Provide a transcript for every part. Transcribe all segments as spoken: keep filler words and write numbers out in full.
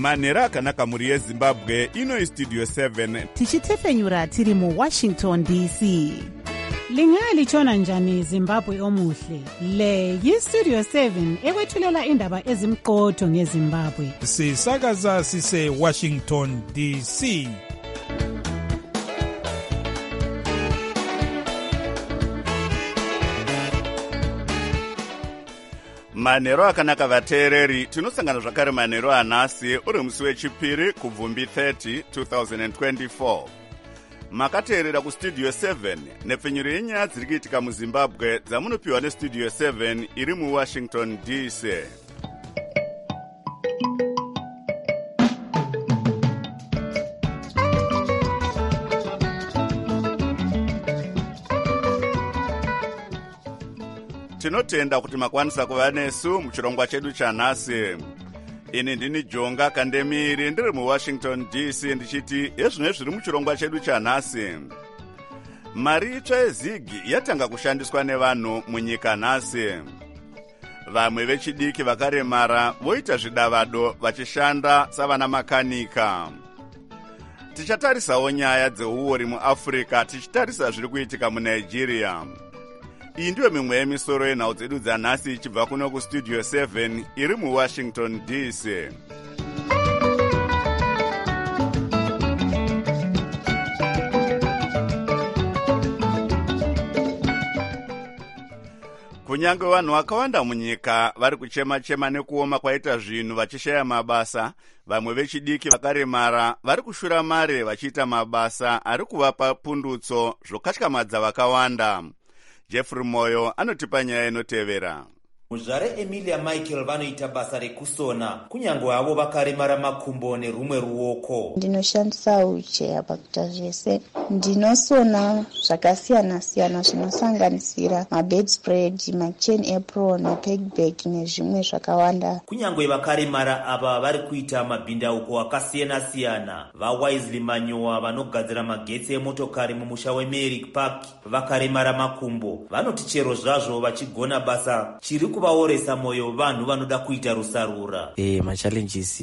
manhero akanaka mhuri yezimbabwe. Ino istudio seven tichitefenyura tiri muwashington D C. Lingalitshona njani Zimbabwe omuhle? Le yistudio seven ekwethulela indaba ezimqotho ngeZimbabwe. Sisakaza sise Washington D C. manhero akanaka vateereri, tinosangana zvakare manhero anhasi uri musi wechipiri kubvumbi thirty twenty twenty-four. Makateerera kustudio seven nepfenyuro yenyaya dziri kuitika muzimbabwe dzamunopiwa nestudio seven iri muwashington D C. Tinotenda kuti makwanisa kuva nesu muchirongwa chedu chanhasi. Ini ndini Jonga Kandemiri ndiri muwashington D C ndichiti ezvino zviri muchirongwa chedu chanhasi. Mari itsva yezigi yatanga kushandiswa nevanhu munyika nhasi. Vamwe vechidiki vakaremara voita zvidavado vachishanda savana makanika. Tichatarisawo nyaya dzeuori muAfrica tichitarisa zviri kuitika muNigeria. Iyi ndiyo mimwe yemisoro yenhau dzedu dzanhasi ichibva kuno kustudio seven iri muwashington D C. Kunyange vanhu vakawanda munyika vari kuchema-chema nekuoma kwaita zvinhu vachishaya mabasa, vamwe vechidiki vakaremara vari kushura mare vachiita mabasa ari kuvapa pundutso zvokatyamadza vakawanda. Jeffrey Moyo anotipa nyaya inotevera. Muzvare Emilia Michael vanoita basa rekusona kunyange avo vakaremara makumbo nerumwe ruoko. Ndinoshandisa uche pakuita zvese. Ndinosona zvakasiyana siyana zvinosanganisira mabedspread, machain apron, mapegbag nezvimwe zvakawanda. Kunyange vakaremara ava vari kuita mabhindauko akasiyana siyana. VaWisley Manyowa vanogadzira magetsi emotokari mumusha weMerrick Park vakaremara makumbo. Vanoti chero zvazvo vachigona basa chiri kuvaoresa moyo vanhu vanoda kuita rusarura. Eh, ma challenges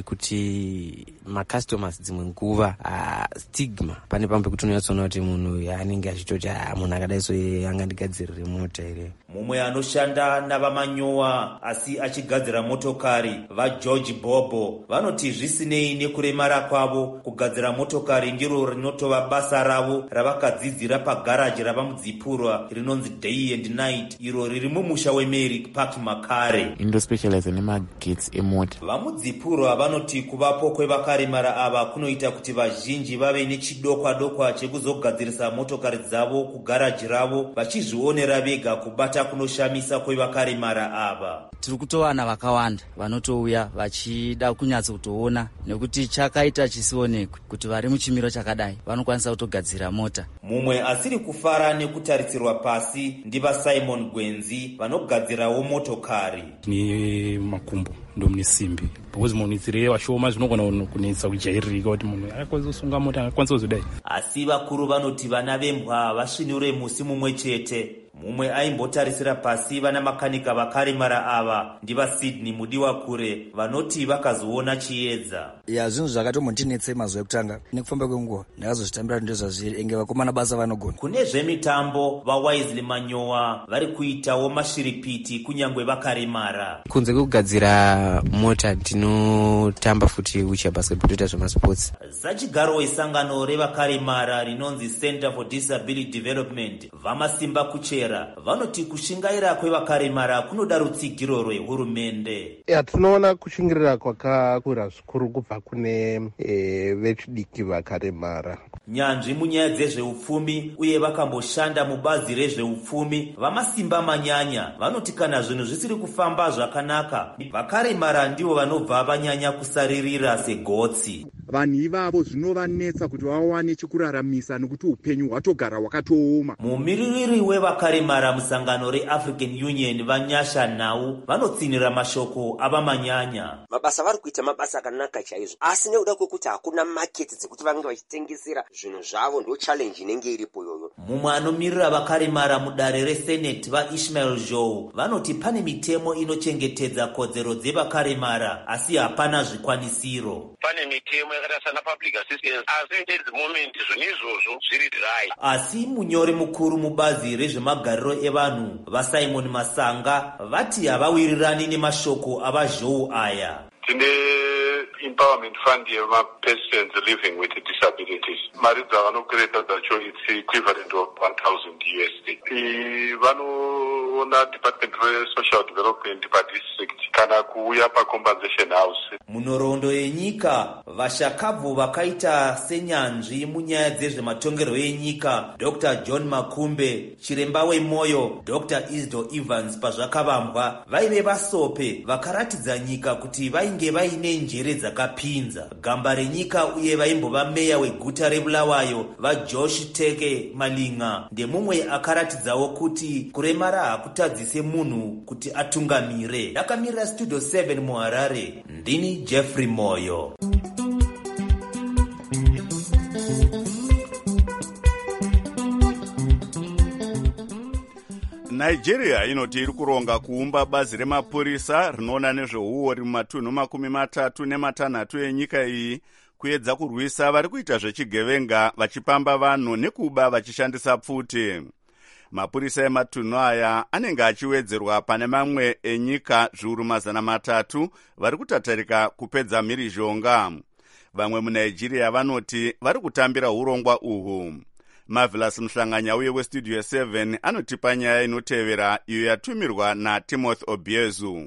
ndekuti ma customers dzimwe nguva uh, stigma pane pamwe kuti unoyatsona kuti munhu anenge achitoti munhu akadai so angandigadzirire mota ere. Mumwe anoshanda navamanyowa asi achigadzira motokari vaGeorge Bobo vanoti zvisinei nekuremara kwavo kugadzira motokari ndiro rinotova basa ravo ravakadzidzira pagaraji ravamudzipurwa rinonzi Day and Night iro riri mumusha weMerrick Park Makare. Indo specialize nemagetsi emota. Vamudzipurwa vanoti kuvapo kwevakaremara ava kunoita kuti vazhinji vave nechidokwa dokwa chekuzogadzirisa motokari dzavo kugaraji ravo vachizvionera vega kubata kunoshamisa kwevakaremara ava. Tiri kutowana vakawanda vanotouya vachida kunyatsa kutoona nekuti chakaita chisionekwe kuti vari muchimiro chakadai vanokwanisa kutogadzira mota. Mumwe asiri kufara nekutarisirwa pasi ndiva Simon Gwenzi vanogadzirawo motokari. Ni makumbo ndomune simbi because munhu itsire washoma zvinogona kunetsa kujairika kuti munhu akwanisa kusunga mota akwanisa kuzodai. Asi vakuru vanoti vana vembwa vasvinure musi mumwe chete. Mumwe aimbotarisira pasi vana makanika vakaremara ava ndiva Sydney Mudiwa kure vanoti vakazoona chiedza. Ya zvinhu zvakatombotinetse mazuva ekutanga nekufamba kwenguva ndakazozvitambira ndizvo zviri enge vakomana basa vanogona. Kune zvemitambo vaWisley Manyowa vari kuitawo mashiripiti kunyange vakaremara. Kunze kwekugadzira mota tinotamba futi wheelchair basketball toita zvemasports. Zachigaro wesangano revakaremara rinonzi Center for Disability Development vamasimba kuchera vanoti kushingaira kwevakaremara kunoda rutsigiro rwehurumende. Ya tinoona kushingirira kwakakura zvikuru kubva kune e, vechidiki vakaremara. Nyanzvi munyaya dzezveupfumi uye vakamboshanda mubazi rezveupfumi vamasimba manyanya vanoti kana zvinhu zvisiri kufamba zvakanaka vakaremara ndivo vanobva vanyanya kusaririra segotsi. vanhu ivavo zvinovanetsa kuti vawane chekuraramisa nekuti upenyu hwatogara hwakatooma. mumiririri wevakaremara musangano reafrican union vanyasha nhau vanotsinira mashoko avamanyanya. mabasa vari kuita mabasa akanaka chaizvo, asi nekuda kwekuti hakuna maketi dzekuti vange vachitengesera zvinhu zvavo ndo challenge inenge iripo yoyo. mumwe anomirira vakaremara mudare reseneti vaishmael joe vanoti pane mitemo inochengetedza kodzero dzevakaremara asi hapana zvikwanisiro. pane mitemo yakaita sana public assistance asi at the moment zvona izvozvo zviri dry. asi munyori mukuru mubazi rezvemagariro evanhu vasimon masanga vati havawirirani nemashoko avajoe aya. tine empowerment fund yemapersons living with disabilities. mari dzavanokureta dzacho its equivalent of one thousand U S D. vanoona department resocial development padistrict kana kuuya pacompensation house. munhoroondo yenyika vashakabvu vakaita senyanzvi munyaya dzezvematongerwo enyika dr john makumbe, chiremba wemwoyo dr isdo evans pazvakavambwa vaive vasope vakaratidza nyika kuti vainge vaine njere dzakapinza. gamba renyika uye vaimbova meya weguta rebulawayo vajosh teke malinga ndemumwe akaratidzawo kuti kuremara hakutadzise munhu kuti atungamire. ndakamirira studio seven muharare, ndini Jeffrey Moyo. nigeria inoti iri kuronga kuumba bazi remapurisa rinoona nezveuori mumatunhu makumi matatu nematanhatu enyika iyi kuedza kurwisa vari kuita zvechigevenga vachipamba vanhu nekuba vachishandisa pfuti. mapurisa ematunhu aya anenge achiwedzerwa pane mamwe enyika zviuru mazana matatu vari kutatarika kupedza mhirizhonga. vamwe munigeria vanoti vari kutambira urongwa uhwu. Marvelous Mhlanganya uye westudio seven anotipa nyaya inotevera iyo yatumirwa naTimothy Obiezu.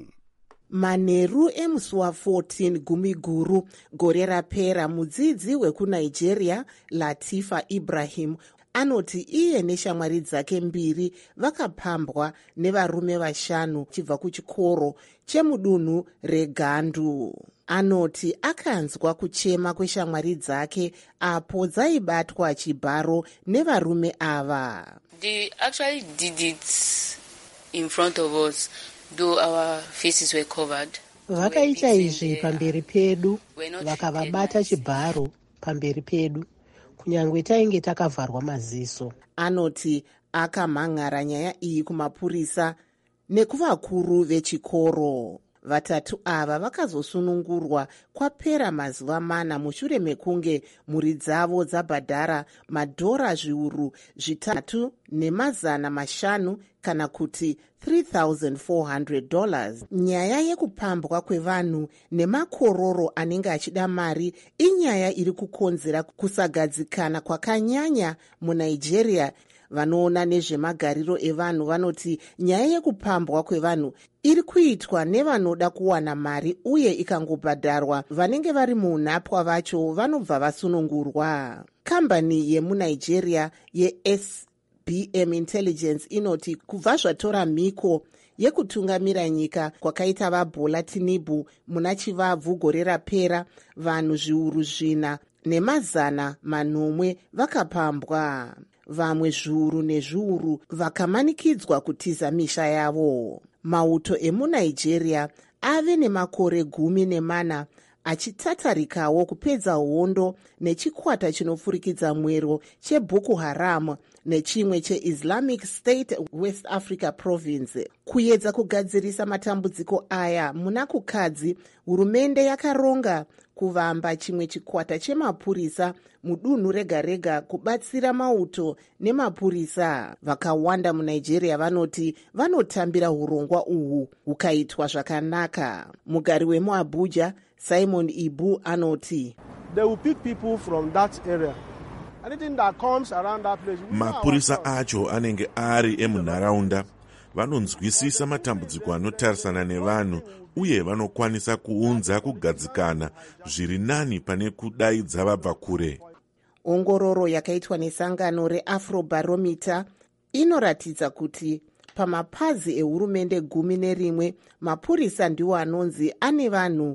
manheru emusi wa14 gumiguru gore rapera, mudzidzi wekunigeria Latifa Ibrahim anoti iye neshamwari dzake mbiri vakapambwa nevarume vashanu chibva kuchikoro chemudunhu regandu. anoti akanzwa kuchema kweshamwari dzake apo dzaibatwa chibharo nevarume ava. They actually did it in front of us, though our faces were covered. Vakaita izvi pamberi pedu, vakavabata chibharo pamberi pedu, kunyangwe tainge takavharwa maziso. Anoti akamhangara nyaya iyi kumapurisa nekuvakuru vechikoro. Vatatu ava vakazosunungurwa kwapera mazuva mana mushure mekunge mhuri dzavo dzabhadhara madhora zviuru zvitatu nemazana mashanu kana kuti three thousand four hundred dollars. Nyaya yekupambwa kwevanhu nemakororo anenge achida mari inyaya iri kukonzera kusagadzikana kwakanyanya muNigeria. Vanoona nezvemagariro evanhu vanoti nyaya yekupambwa kwevanhu iri kuitwa nevanoda kuwana mari uye ikangobhadharwa vanenge vari munhapwa vacho vanobva vasunungurwa. Kambani yemuNigeria yeS B M Intelligence inoti kubva zvatora mhiko yekutungamira nyika kwakaita vaBola Tinubu muna chivabvu gore rapera, vanhu zviuru zvina nemazana manomwe vakapambwa. Vamwe zviuru nezviuru vakamanikidzwa kutiza misha yavo. Mauto emuNigeria ave nemakore gumi nemana achitatarikawo kupedza hondo nechikwata chinofurikidza mwero cheBoko Haram nechimwe cheIslamic State West Africa Province. Kuedza kugadzirisa matambudziko aya muna kukadzi, hurumende yakaronga kuvamba chimwe chikwata chemapurisa mudunhu rega rega kubatsira mauto nemapurisa. Vakawanda muNigeria vanoti vanotambira urongwa uhwu hukaitwa zvakanaka. Mugari wemuAbuja Simon Ibu anoti they will pick people from that area. Anything that comes around that place. Mapurisa acho anenge ari emunharaunda, vanonzwisisa matambudziko anotarisana nevanhu uye vanokwanisa kuunza kugadzikana zviri nani pane kudaidza vabva kure. Ongororo yakaitwa nesangano reAfrobarometer inoratidza kuti pamapazi ehurumende gumi nerimwe mapurisa ndiwo anonzi ane vanhu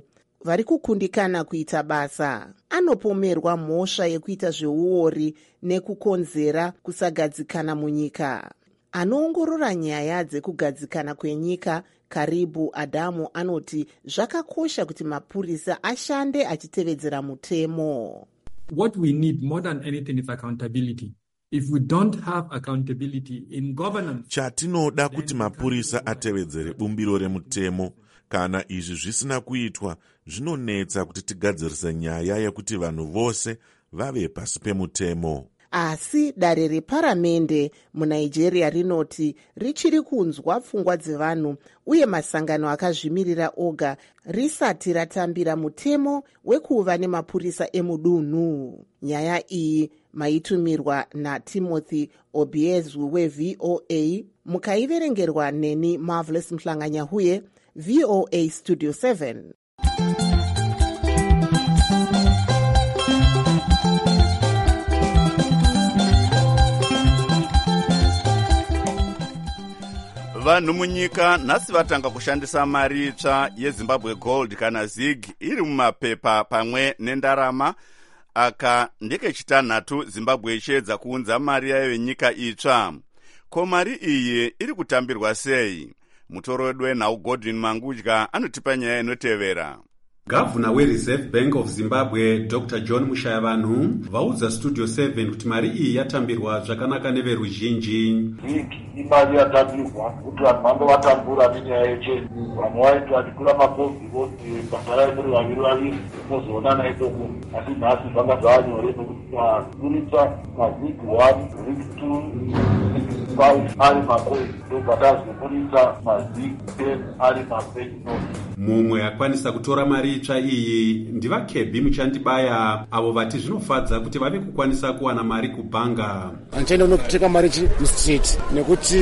vari kukundikana kuita basa. Anopomerwa mhosva yekuita zveuori nekukonzera kusagadzikana munyika. Anoongorora nyaya dzekugadzikana kwenyika Karibu Adamu anoti zvakakosha kuti mapurisa ashande achitevedzera mutemo. What we need more than anything is accountability. If we don't have accountability in governance, chatinoda kuti mapurisa atevedzere bumbiro remutemo. Kana izvi zvisina kuitwa, zvinonetsa kuti tigadzirise nyaya yekuti vanhu vose vave pasi pemutemo. Asi dare reparamende muNigeria rinoti richiri kunzwa pfungwa dzevanhu uye masangano akazvimirira oga risati ratambira mutemo wekuva nemapurisa emudunhu. Nyaya iyi maitumirwa naTimothy Obiezu weV O A, mukaiverengerwa neni Marvelous Mhlanganyahuye, V O A Studio seven. Vanhu munyika nhasi vatanga kushandisa mari itsva yeZimbabwe Gold kana ZiG iri mumapepa pamwe nendarama. Aka ndekechitanhatu Zimbabwe ichiedza kuunza mari yayo yenyika itsva. Ko mari iyi iri kutambirwa sei? Mutoro wedu wenhau Godwin Mangudya anotipa nyaya inotevera. Gavana weReserve Bank of Zimbabwe Doctor John Mushayavanhu vaudza Studio seven kuti mari iyi yatambirwa zvakanaka neveruzhinji. Imari yatambirwa kuti vanhu vange vatambura nenyaya yecheni. Vamwe vaiti vatikura makovi voti basa muri vaviri vaviri mozoonana ikoko. Asi nhasi zvanga zvanyore nekuti vaburitsa mazigi one, zig two, zig five ari makovi ndobva tazoburitsa mazigi ten ari mapeninosi. Mumwe akwanisa kutora mari itsva iyi ndivakebhi muchandibaya avo vati zvinofadza kuti vave kukwanisa kuwana mari kubhanga. Andichaenda kunotenga mari mustreet nekuti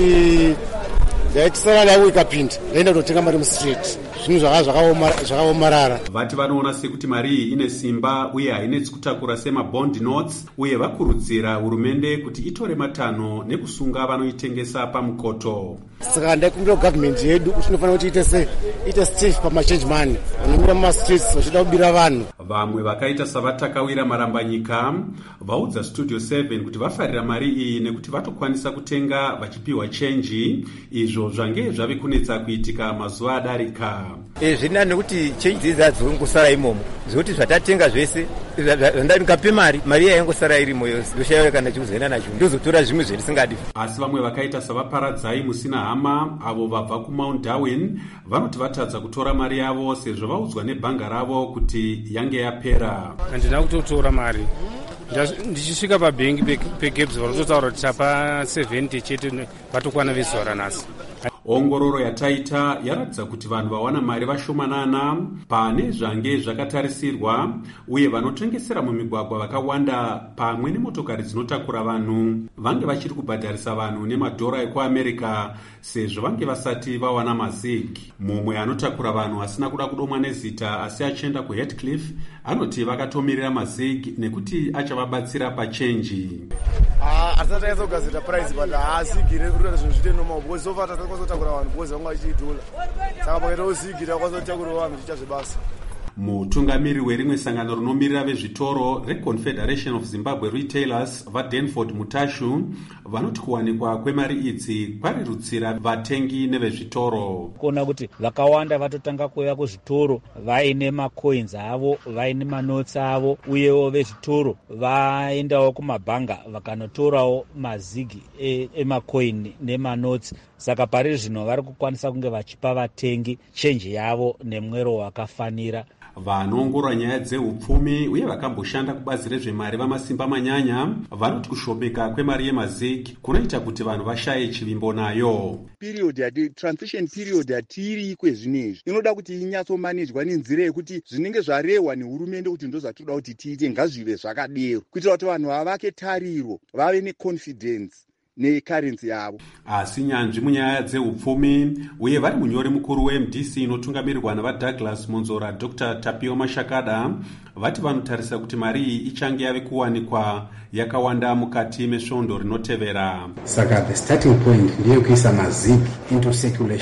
ndaitisarari yangu ikapinda ndaenda kunotenga mari mustreet. Zvinhu zvakaomarara. Vati vanoona sekuti mari iyi ine simba uye hainetsi kutakura semabond notes uye vakurudzira hurumende kuti itore matanho nekusunga vanoitengesa pamukoto. Saka ndaikumbira government yedu kuti inofanira kuti ite se ite safe pamachange money vanomira mumastreets vachida kubira vanhu. Vamwe vakaita savatakawira marambanyika vaudza Studio seven kuti vafarira mari iyi nekuti vatokwanisa kutenga vachipiwa chenji, izvo zvange zvave kunetsa kuitika mazuva adarika. E zvina nekuti chenji idzi dzongosara imomo zvokuti zvatatenga zvese ndandikape mari mari yaingosara irimo yose ndoshaya kana chikuzoenda nacho ndozotora zvimwe zvetisingadi. Asi vamwe vakaita savaparadzai musina hama avo vabva kuMount Darwin vanoti vatadza kutora mari yavo sezvo vaudzwa nebhanga ravo kuti yange yapera. Handina kutotora mari ndichisvika pabhengi pegabs vanototaura kuti tapa seventy chete vatokwana vezuva ranhasi. Ongororo yataita yaratidza kuti vanhu vawana mari vashomanana pane zvange zvakatarisirwa uye vanotengesera mumigwagwa vakawanda pamwe nemotokari dzinotakura vanhu vange vachiri kubhadharisa vanhu nemadhora ekuAmerica sezvo vange vasati vawana mazig. Mumwe anotakura vanhu asina kuda kudomwa nezita asi achienda kuHeathcliff anoti vakatomirira mazig nekuti achavabatsira pachenji. Asati aizogadzira price but asigire kuti zvozviite normal because so far tatakwazotakura vanhu because vanga vachiidhula. Saka pakaita usigire akwazotakura vanhu chiita zvebasa. Mutungamiri werimwe sangano rinomirira vezvitoro reConfederation of Zimbabwe Retailers vaDenford Mutashu vanoti kuwanikwa kwemari idzi kwarirutsira vatengi nevezvitoro. Kuona kuti vakawanda vatotanga kuuya kuzvitoro vaine macoins avo vaine manotsi avo uyewo vezvitoro vaendawo kumabhanga vakanotorawo mazigi emacoin e nemanotsi. Saka pari zvino vari kukwanisa kunge vachipa vatengi chenji yavo nemwero wakafanira. Vanoongorora nyaya dzeupfumi uye vakamboshanda kubazi rezvemari vamasimba manyanya vanoti kushomeka kwemari yemazig kunoita kuti vanhu vashaye chivimbo nayo. Period yati transition period yatiri kwezvinezvi inoda kuti inyatsomanejwa nenzira yekuti zvinenge zvarehwa nehurumende kuti ndozvatoda kuti tiite ngazvive zvakadero kuitira kuti vanhu vavake tariro vave neconfidence necurrency yavo. Asi nyanzvi munyaya dzeupfumi uye vari munyori mukuru weM D C inotungamirirwa navaDouglas Monzora Doctor Tapio Mashakada vati vanotarisa kuti mari iyi ichange yave kuwanikwa yakawanda mukati mesvondo rinotevera. Saka the starting point ndeyekuisa mazig into circulation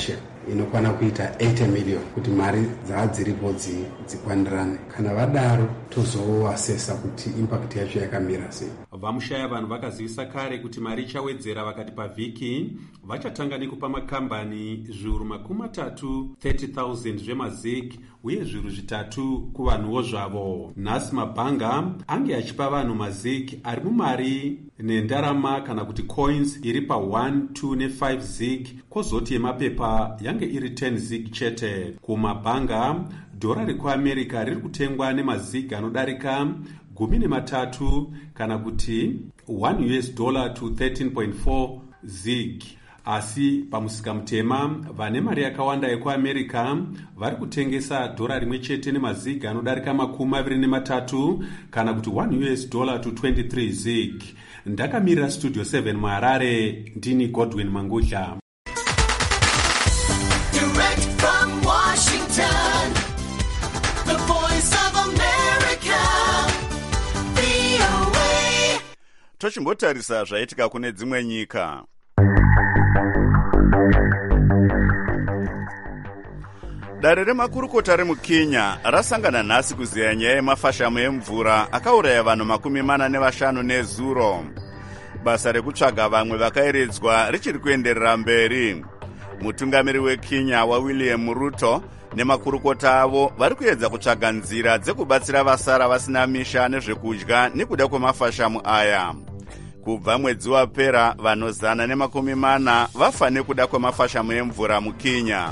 inokwana kuita eighty million kuti mari dzaadziripo dzikwandirane. Kana vadaro tozoasesa kuti impact yacho yakamira sei. Vamushaya vanhu vakazivisa kare kuti mari ichawedzera vakati pavhiki vachatanga nekupa makambani zviuru makumi matatu thirty thousand zvemazig uye zviuru zvitatu kuvanhuwo zvavo. Nhasi mabhanga ange achipa vanhu mazig ari mumari nendarama kana kuti coins iri pa one, two ne five zig, kozoti yemapepa yange iri ten zig chete. Kumabhanga dhora rekuamerica riri kutengwa nemazig anodarika gumi nematatu kana kuti one U S dollar to thirteen point four zig. Asi pamusika mutema vane mari yakawanda yekuamerica vari kutengesa dhora rimwe chete nemazig anodarika makumi maviri nematatu kana kuti one U S dollar to twenty-three zig. Ndakamirira studio seven muHarare, ndini Godwin Mangudla. Direct from Washington, the voice of America, V O A. Tochimbotarisa zvaitika kune dzimwe nyika. Dare remakurukota remuKenya rasangana nhasi kuziya nyaya yemafashamu emvura akauraya vanhu makumi mana nevashanu nezuro. Basa rekutsvaga vamwe vakaeredzwa richiri kuenderera mberi. Mutungamiri weKenya waWilliam Ruto nemakurukota avo vari kuedza kutsvaga nzira dzekubatsira vasara vasina misha nezvekudya nekuda kwemafashamu aya. Kubva mwedzi wapera vanhu zana nemakumi mana vafa nekuda kwemafashamu emvura muKenya.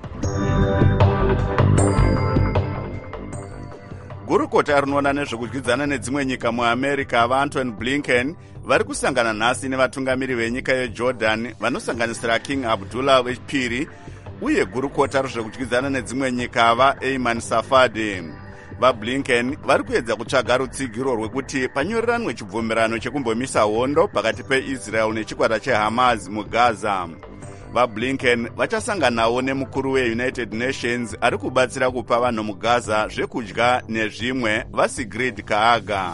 Gurukota rinoona nezvekudyidzana nedzimwe nyika muAmerica vaAntony Blinken vari kusangana nhasi nevatungamiri venyika yeJordan vanosanganisira King Abdullah wechipiri uye gurukota rezvekudyidzana nedzimwe nyika vaAyman Safadi. VaBlinken vari kuedza kutsvaga rutsigiro rwekuti panyoreranwe chibvumirano chekumbomisa hondo pakati peIsrael nechikwata cheHamas muGaza. VaBlinken vachasanganawo nemukuru weUnited Nations ari kubatsira kupa vanhu muGaza zvekudya nezvimwe vaSigrid Kaaga.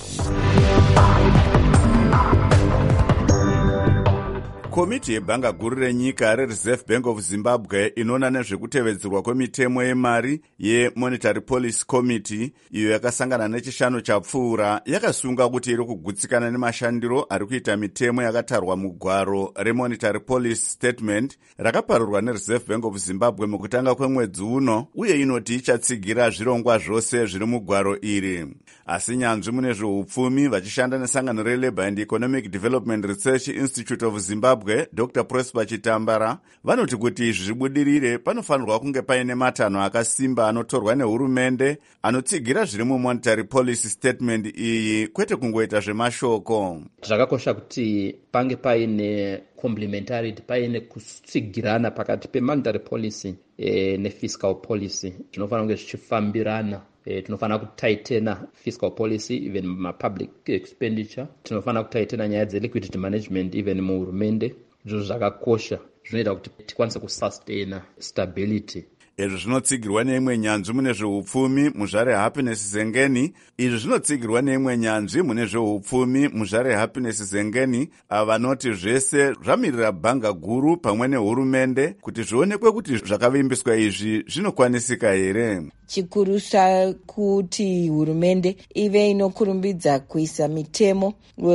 Komiti yebhanga guru renyika reReserve Bank of Zimbabwe inoona nezvekutevedzerwa kwemitemo yemari yeMonetary Policy Committee iyo yakasangana nechishanu chapfuura yakasunga kuti iri kugutsikana nemashandiro ari kuita mitemo yakatarwa mugwaro reMonetary Policy Statement rakaparurwa neReserve Bank of Zimbabwe mukutanga kwemwedzi uno uye inoti ichatsigira zvirongwa zvose zviri mugwaro iri. Asi nyanzvi mune zveupfumi vachishanda nesangano reLabour and Economic Development Research Institute of Zimbabwe Doctor Prosper Chitambara vanoti kuti izvi zvibudirire panofanirwa kunge paine matanho akasimba anotorwa nehurumende anotsigira zviri muMonetary Policy Statement iyi kwete kungoita zvemashoko. Zvakakosha kuti pange paine complementarity, paine kutsigirana pakati pemonetary policy e, nefiscal policy zvinofanira kunge zvichifambirana. E, tinofanira kutaitena fiscal policy even mapublic expenditure, tinofanira kutaitena nyaya dzeliquidity management even muhurumende. Izvo zvakakosha zvinoita kuti tikwanise kusustaina stability. Izvi zvinotsigirwa neimwe nyanzvi mune zveupfumi muzvare Happiness Zengeni. Izvi zvinotsigirwa neimwe nyanzvi mune zveupfumi muzvare Happiness Zengeni vanoti zvese zvamirira bhanga guru pamwe nehurumende kuti zvionekwe kuti zvakavimbiswa izvi zvinokwanisika here. Chikurusa kuti hurumende ive inokurumbidza kuisa mitemo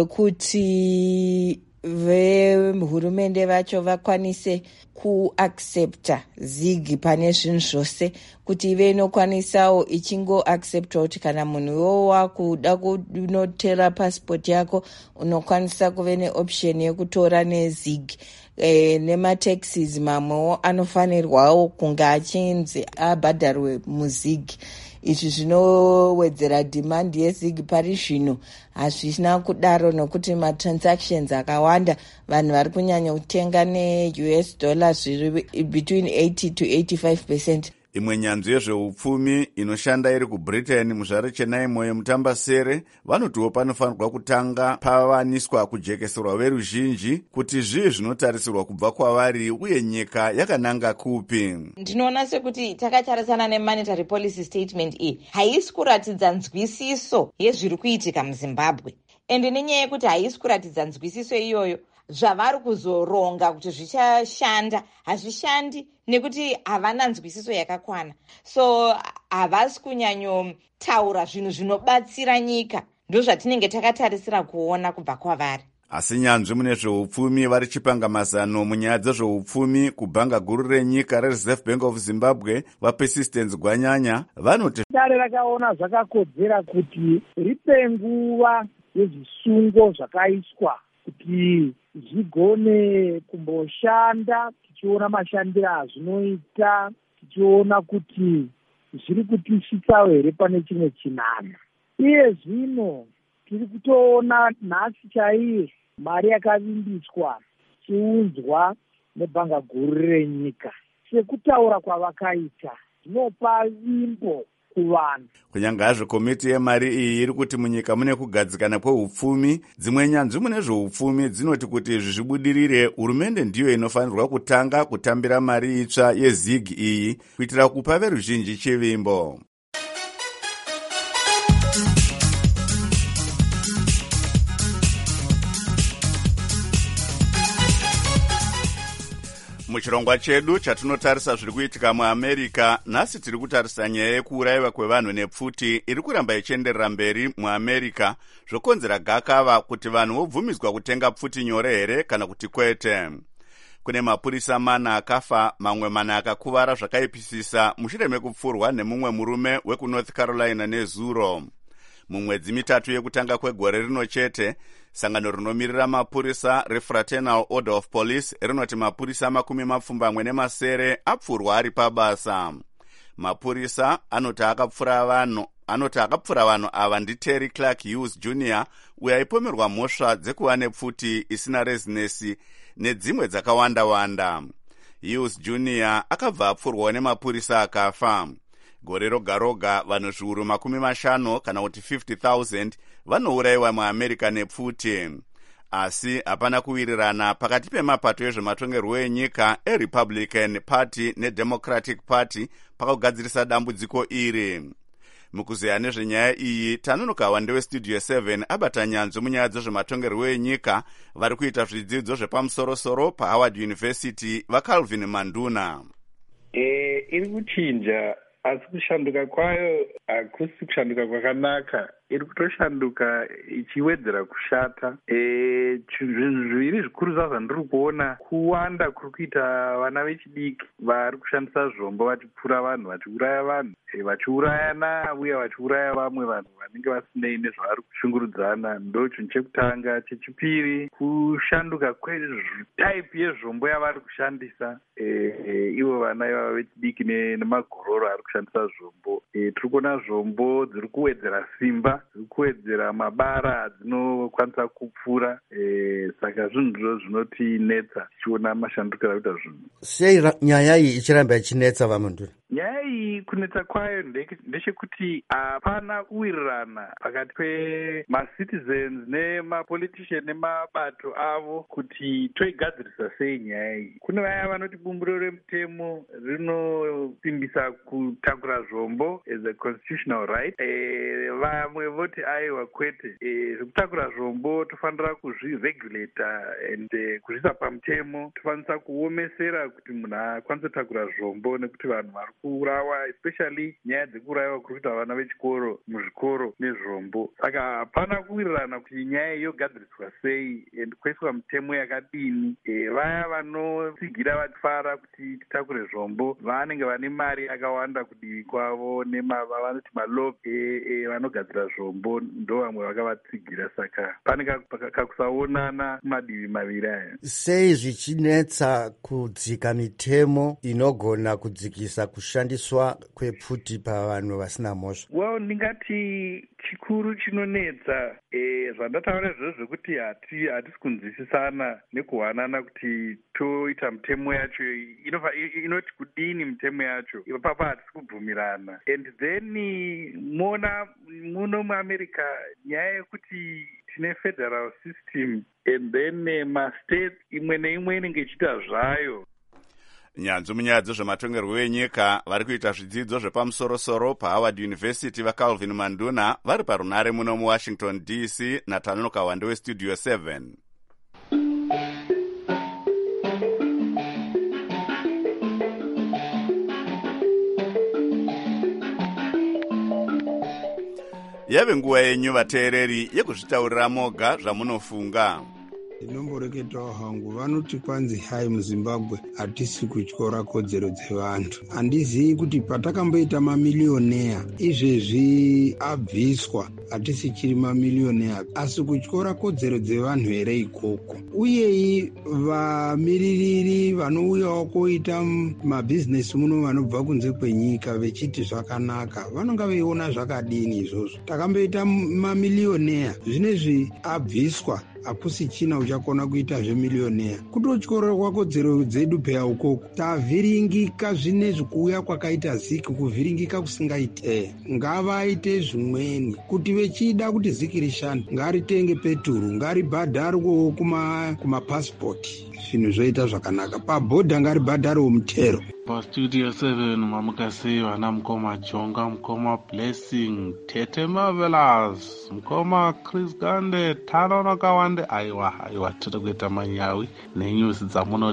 wekuti vehurumende vacho vakwanise kuaccepta zigi pane zvinhu zvose, kuti ive inokwanisawo ichingo accepta kuti kana munhu iwo wakuda kunotera passport yako unokwanisa kuve neoption yekutora nezigi. E, nemataxes mamwewo anofanirwawo kunge achinzi abhadharwe muzigi. Izvi zvinowedzera demand yezigi pari zvino hazvina kudaro nokuti matransactions akawanda vanhu vari kunyanya kutenga ne-U S dollars zviri between eighty to eighty-five percent. Imwe nyanzvi yezveupfumi inoshanda iri kuBritain muzvare Chenaimo yemutambasere vanotiwo panofanirwa kutanga pavaniswa kujekeserwa veruzhinji kuti zvii zvinotarisirwa kubva kwavari uye nyika yakananga kupi. Ndinoona sekuti takatarisana nemonetary policy statement iyi haisi kuratidza nzwisiso yezviri kuitika muZimbabwe, ende nenyaya yekuti haisi kuratidza nzwisiso iyoyo zvavari kuzoronga kuti zvichashanda hazvishandi nekuti havana nzwisiso yakakwana, so havasi kunyanyotaura zvinhu zvinobatsira nyika. Ndo zvatinenge takatarisira kuona kubva kwavari. Asi nyanzvi mune zveupfumi vari chipanga mazano munyaya dzezveupfumi kubhanga guru renyika reReserve Bank of Zimbabwe vaPersistence Gwanyanya vanoti dare rakaona zvakakodzera kuti ripe nguva yezvisungo zvakaiswa kuti zvigone kumboshanda, tichiona mashandiro azvinoita, tichiona kuti zviri kutisvitsawo here pane chimwe chinana. Iye zvino tiri kutoona nhasi chaiye mari yakavimbiswa chiunzwa nebhanga guru renyika. Sekutaura kwavakaita zvinopa vimbo kuvanhu. Kunyanga hazvo komiti yemari iyi iri kuti munyika mune kugadzikana kweupfumi, dzimwe nyanzvi mune zveupfumi dzinoti kuti izvi zvibudirire, hurumende ndiyo inofanirwa kutanga kutambira mari itsva yezig iyi kuitira kupa veruzhinji chivimbo. Muchirongwa chedu chatinotarisa zviri kuitika muAmerica, nhasi tiri kutarisa nyaya yekuurayiwa kwevanhu nepfuti iri kuramba ichienderera mberi muAmerica, zvokonzera gakava kuti vanhu vobvumidzwa kutenga pfuti nyore here kana kuti kwete. Kune mapurisa mana akafa, mamwe mana akakuvara zvakaipisisa mushure mekupfurwa nemumwe murume wekuNorth Carolina nezuro. Mumwedzi mitatu yekutanga kwegore rino chete, sangano rinomirira mapurisa reFraternal Order of Police rinoti mapurisa makumi mapfumbamwe nemasere apfurwa ari pabasa. Mapurisa anoti akapfura vanhu anoti akapfura vanhu ava ndi Terry Clark Hughes Junior uyo aipomerwa mhosva dzekuva nepfuti isina rezinesi nedzimwe dzakawanda-wanda. Hughes Junior akabva apfurwawo nemapurisa akafa. Gore roga roga vanhu zviuru makumi mashanu kana kuti fifty thousand vanourayiwa muAmerica nepfuti. Asi hapana kuwirirana pakati pemapato ezvematongerwo enyika eRepublican Party neDemocratic Party pakugadzirisa dambudziko iri. Mukuzeya nezvenyaya iyi tanonokawa ndewestudio seven abata nyanzvi munyaya dzezvematongerwo enyika vari kuita zvidzidzo zvepamusoro-soro paHoward University vaCalvin Manduna. Eh, iri kuchinja asi kushanduka kwayo hakusi kushanduka kwakanaka, iri kutoshanduka ichiwedzera kushata. E, zvinhu zviviri zvikuru zva zvandiri kuona, kuwanda kuri kuita vana vechidiki vari kushandisa zvombo vachipfura vanhu, vachiuraya vanhu, e, vachiurayana uye vachiuraya vamwe vanhu vanenge vasinei nezvavari kushungurudzana. Ndo chinhu chekutanga. Chechipiri, kushanduka kwetaipi yezvombo yavari kushandisa e, e, ivo vana ivava vechidiki nemagororo ari kushandisa zvombo. E, tiri kuona zvombo dziri kuwedzera simba, dziri kuwedzera mabara adzinokwanisa kupfura. E, saka zvinhu zvo zvinotinetsa tichiona mashandukiro akuita zvinhu. Sei nyaya iyi ichiramba ichinetsa vaManduna? Nyaya iyi kunetsa kwayo ndechekuti hapana kuwirirana pakati pemacitizens nemapolitician nemabato avo kuti toigadzirisa sei nyaya iyi. Kune vaya vanoti bumbiro remutemo rinosimbisa kutakura zvombo as a constitutional right. E, vamwe voti aiwa kwete, e, zvekutakura zvombo tofanira kuzviregulata and uh, kuzvisa pamutemo. Tofanisa kuomesera kuti munhu akwanise kutakura zvombo nekuti vanhu vari kuurawa, especially nyaya dzekurayiwa kuri kuita vana vechikoro muzvikoro nezvombo. Saka hapana kuwirirana kuti nyaya iyo yogadziriswa sei and kuiswa mitemo yakadini. E, vaya vanosigira vachifara kuti titakure zvombo vanenge vane mari yakawanda kudivi kwavo nevanoti malob e, e, vanogadzira zvombo ndo vamwe vakavatsigira. Saka pane kakusaonana kumadivi maviri aya. Sei zvichinetsa kudzika mitemo inogona kudzikisa kushandiswa kwepfuti pavanhu vasina mhosva? Well, ndingati chikuru chinonetsa e, zvandataura izvozvo zvekuti hati hatisi kunzwisisana nekuwanana kuti toita mitemo yacho inoti kudini mitemo yacho, ipapa hatisi kubvumirana. And then mona muno muAmerica nyaya yekuti tine federal system and then mastate imwe neimwe inenge ichiita zvayo. Nyanzvi munyaya dzezvematongerwo enyika vari kuita zvidzidzo zvepamusoro-soro paHoward University vaCalvin Manduna vari parunare muno muWashington D C. Natanonoka Wande westudio seven. yave nguva yenyu vateereri yekuzvitaurira moga zvamunofunga. Ndinomboreketawo hangu vanoti kwanzi hai muZimbabwe hatisi kutyora kodzero dzevantu. Handizivi kuti patakamboita mamilioneya izvezvi abviswa hatisi chiri mamilioneya asi kutyora kodzero dzevanhu here ikoko. Uyeyi vamiririri vanouyawo koita mabhizinesi muno vanobva kunze kwenyika vechiti zvakanaka vanonga veiona zvakadini izvozvo. Takamboita mamilioneya zvinezvi abviswa hakusi china uchakona kuita zvemilioneya. Kutotyorerwa kodzero dzedu peya ukoko tavhiringika zvinezvi kuuya kwakaita ziki kuvhiringika kusingaite. Ngavaite zvimweni kuti vechida kuti ziki rishande ngaritenge peturu ngaribhadharwewo kuma kumapasipoti zvinhu zvoita zvakanaka. Pabhodha ngaribhadharwewo mutero. Pastudio seven mamukasi vana mukoma Jonga, mukoma Blessing, Tete Marvelous, mukoma Chris Gande, Tano Nakawande. Aiwa aiwa tiri kuita manyawi nenyusi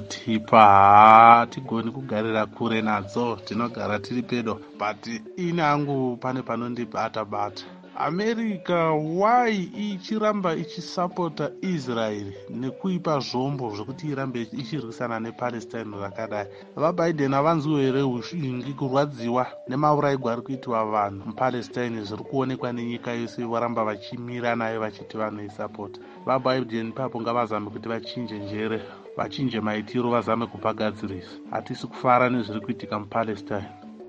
dzamunotipa tigoni kugarira kure nadzo, tinogara tiri pedo, but inangu pane panondibata bata. America why ichiramba ichisapota Israel nekuipa zvombo zvokuti irambe ichirwisana nePalestine rakadai. VaBiden havanzwi here ushingi kurwadziwa nemaurayirwa ari kuitwa vanhu muPalestine zviri kuonekwa nenyika yose varamba vachimira nayo vachiti vanoisapota. VaBiden papo ngavazame kuti vachinje njere, vachinje maitiro, vazame kupagadzirisa. Hatisi kufara nezviri kuitika muPalestine.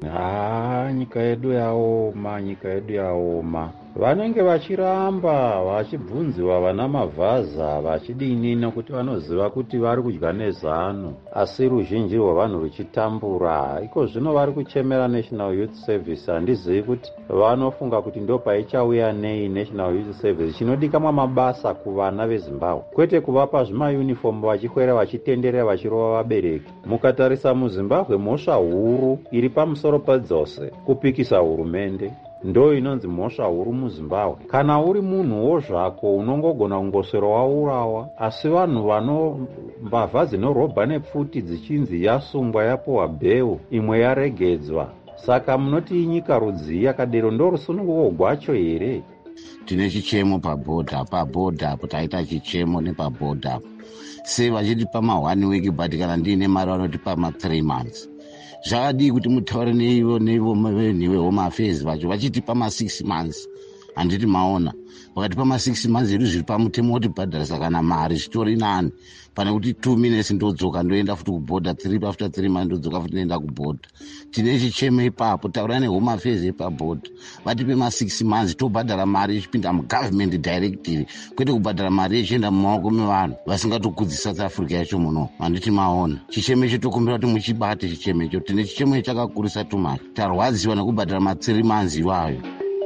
Ah, nyika yedu yaoma, nyika yedu yaoma. Vanenge vachiramba vachibvunziwa vana mavhaza vachidini nokuti vanoziva kuti vari kudya nezano, asi ruzhinji rwavanhu ruchitambura. Iko zvino vari kuchemera National Youth Service. Handizivi kuti vanofunga kuti ndo paichauya nei National Youth Service chinodikamwa mabasa kuvana veZimbabwe, kwete kuvapa zvimayunifomu vachikwera vachitenderera vachirova vabereki. Mukatarisa muZimbabwe mhosva huru iri pamusoro pedzose kupikisa hurumende. Ndo inonzi mhosva huru muZimbabwe. Kana uri munhuwo zvako unongogona kungoswera waurawa, asi vanhu vano mbavha dzinorobha nepfuti dzichinzi yasungwa yapuwa bheu imwe yaregedzwa. Saka munoti inyika rudzi yakadero ndo rusununguko gwacho here? Tine chichemo pabhodha, pabhodha apo taita chichemo nepabhodha. Se vachitipa ma one week but kana ndiine mari vanotipa ma three months. Zvakadii kuti mutaure neivo neivo venhiwe home affairs vacho vachitipa ma six months. Handiti maona vakatipa ma six months edu zviri pamutemo woti bhadharisa kana mari zvitori nani pane kuti two minutes ndodzoka ndoenda futi kubhodha, three after three months ndodzoka futi ndoenda kubhodha. Tine chichemo ipapo, taura nehome affairs epabhodha vatipe ma six months tobhadhara mari ichipinda mugovernment directly, kwete kubhadhara mari ichienda mumaoko mevanhu vasingatokudzisa South Africa yacho muno. Handiti maona chichemo icho tokumbira kuti muchibate chichemo icho. Tine chichemo icho chakakurisa tumacho, tarwadziwa nekubhadhara ma three months iwayo.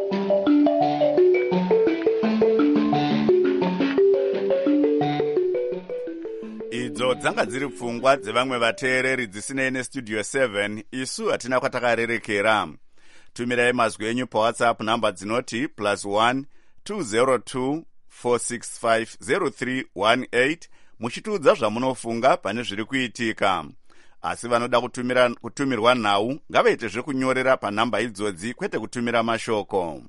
Idzo dzanga dziri pfungwa dzevamwe vateereri dzisinei nestudio seven. Isu hatina kwatakarerekera. Tumirai mazwi enyu paWhatsApp namba dzinoti plus one two zero two four six five zero three one eight muchitiudza zvamunofunga pane zviri kuitika. Asi vanoda kutumira kutumirwa nhau ngavaite zvekunyorera panhamba idzodzi kwete kutumira mashoko.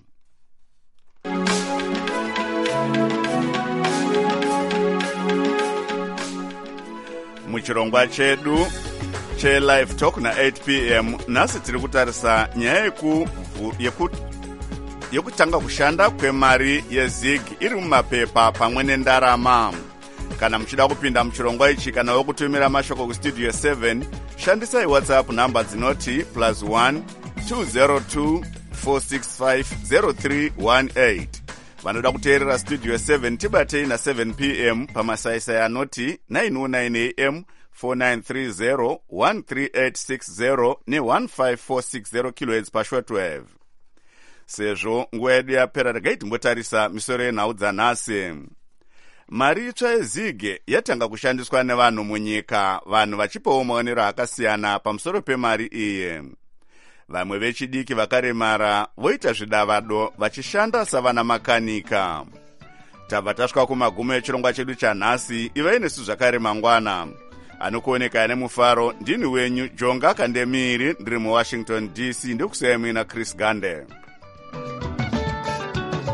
Muchirongwa chedu che live talk na eight p m nasi tiri kutarisa nyaya yeku yeku yekutanga kushanda kwemari yezig iri mumapepa pamwe nendarama. Kana muchida kupinda muchirongwa ichi kana wokutumira mashoko kustudio seven, shandisai WhatsApp namba dzinoti plus one two zero two four six five zero three one eight. Vanoda kuteerera studio seven tibatei na seven p m pamasaisai anoti nine oh nine a m four nine three zero one three eight six zero ne one five four six zero kilohertz pashortwave. Sezvo nguva yedu yapera, regai timbotarisa misoro yenhau dzanhasi. Mari itsva yezige yatanga kushandiswa nevanhu munyika, vanhu vachipawo maonero akasiyana pamusoro pemari iyi. Vamwe vechidiki vakaremara voita zvidavado vachishanda savana makanika. Tabva tasvika kumagumo echirongwa chedu chanhasi. Ivai nesu zvakare mangwana. Anokuoneka nemufaro ndini wenyu Jonga Kandemiri, ndiri muWashington D C, ndokusiyai muina Chris Gande.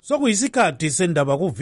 sokuyisikhathi sendaba ku